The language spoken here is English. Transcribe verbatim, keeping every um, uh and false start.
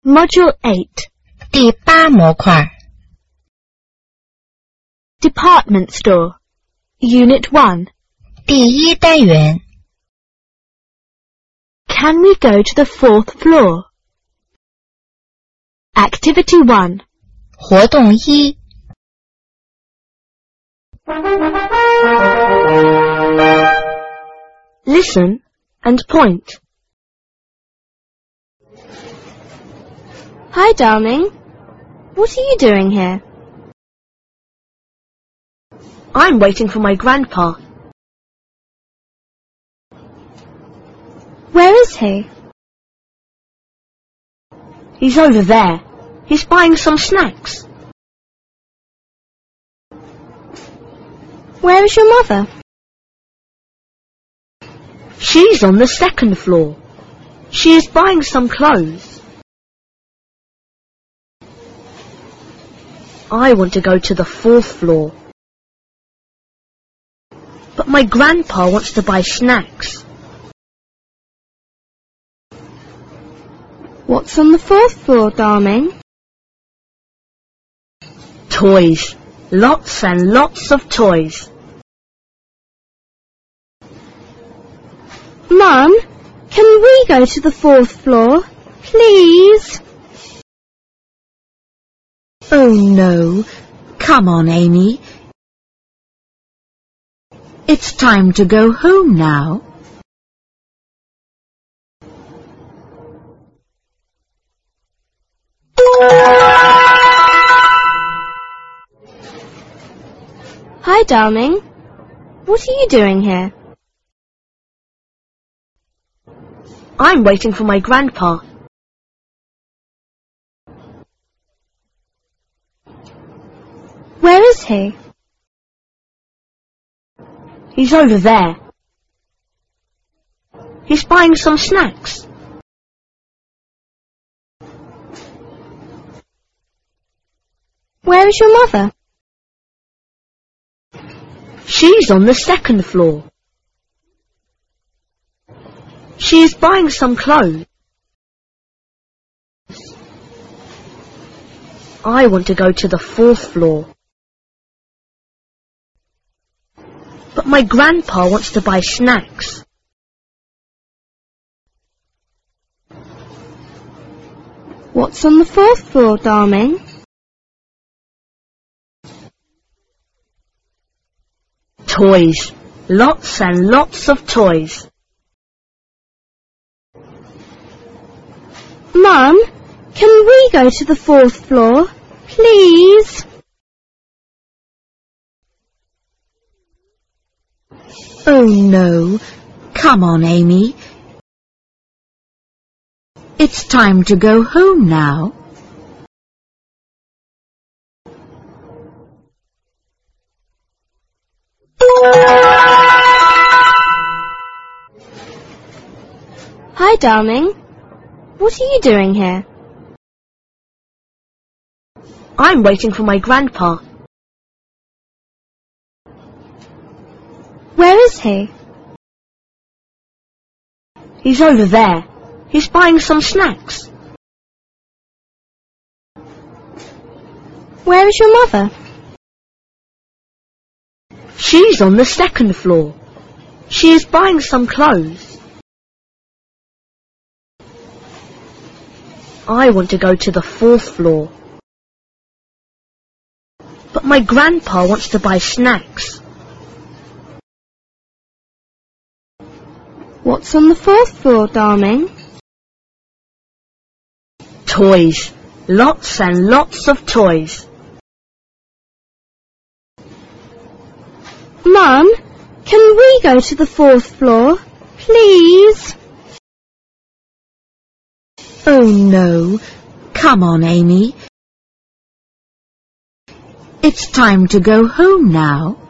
Module eight. 第八模块 Department Store. Unit one. 第一单元 Can we go to the fourth floor? Activity one. 活动一 Listen and point. Hi, darling. What are you doing here? I'm waiting for my grandpa. Where is he? He's over there. He's buying some snacks. Where is your mother? She's on the second floor. She is buying some clothes. I want to go to the fourth floor. But my grandpa wants to buy snacks. What's on the fourth floor, darling? Toys. Lots and lots of toys. Mum, can we go to the fourth floor, please? Oh no. Come on, Amy. It's time to go home now. Hi, darling. What are you doing here? I'm waiting for my grandpa. Where is he? He's over there. He's buying some snacks. Where is your mother? She's on the second floor. She is buying some clothes. I want to go to the fourth floor. But my grandpa wants to buy snacks. What's on the fourth floor, darling? Toys. Lots and lots of toys. Mum, can we go to the fourth floor, please? Oh no. Come on, Amy. It's time to go home now. Hi, darling. What are you doing here? I'm waiting for my grandpa. Where is he? He's over there. He's buying some snacks. Where is your mother? She's on the second floor. She is buying some clothes. I want to go to the fourth floor. But my grandpa wants to buy snacks. What's on the fourth floor, darling? Toys. Lots and lots of toys. Mum, can we go to the fourth floor, please? Oh no. Come on, Amy. It's time to go home now.